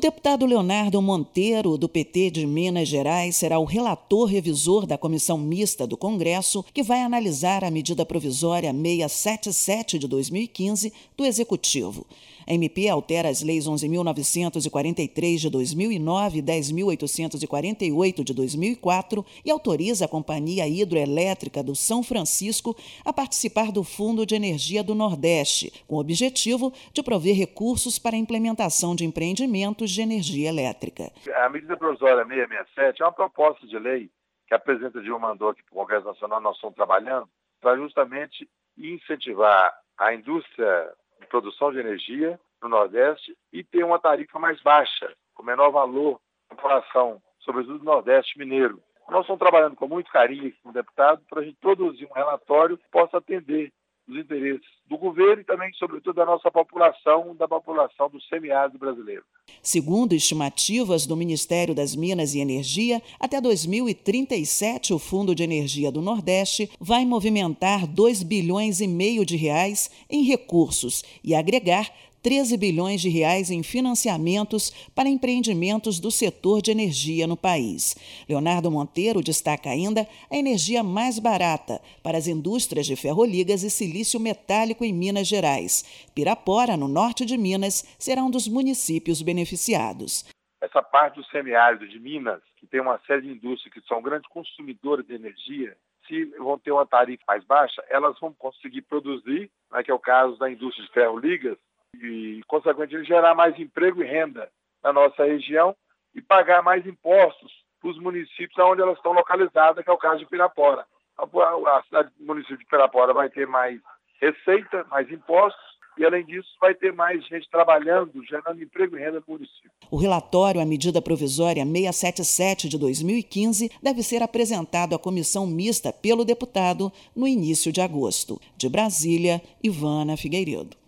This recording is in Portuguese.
deputado Leonardo Monteiro, do PT de Minas Gerais, será o relator revisor da comissão mista do Congresso, que vai analisar a medida provisória 677 de 2015 do Executivo. A MP altera as leis 11.943 de 2009 e 10.848 de 2004 e autoriza a Companhia Hidroelétrica do São Francisco a participar do Fundo de Energia do Nordeste, com o objetivo de prover recursos para a implementação de empreendimentos de energia elétrica. A medida provisória 667 é uma proposta de lei que a presidenta Dilma mandou aqui para o Congresso Nacional, nós estamos trabalhando, para justamente incentivar a indústria de produção de energia no Nordeste e ter uma tarifa mais baixa, com menor valor na população, sobretudo no Nordeste mineiro. Nós estamos trabalhando com muito carinho com o deputado para a gente produzir um relatório que possa atender os interesses do governo e também, sobretudo, da nossa população, da população do semiárido brasileiro. Segundo estimativas do Ministério das Minas e Energia, até 2037 o Fundo de Energia do Nordeste vai movimentar 2,5 bilhões de reais em recursos e agregar 13 bilhões de reais em financiamentos para empreendimentos do setor de energia no país. Leonardo Monteiro destaca ainda a energia mais barata para as indústrias de ferroligas e silício metálico em Minas Gerais. Pirapora, no norte de Minas, será um dos municípios beneficiados. Essa parte do semiárido de Minas, que tem uma série de indústrias que são grandes consumidoras de energia, se vão ter uma tarifa mais baixa, elas vão conseguir produzir, que é o caso da indústria de ferroligas, e, consequentemente, gerar mais emprego e renda na nossa região e pagar mais impostos para os municípios onde elas estão localizadas, que é o caso de Pirapora. A cidade do município de Pirapora vai ter mais receita, mais impostos, e, além disso, vai ter mais gente trabalhando, gerando emprego e renda no município. O relatório à medida provisória 677 de 2015 deve ser apresentado à comissão mista pelo deputado no início de agosto. De Brasília, Ivana Figueiredo.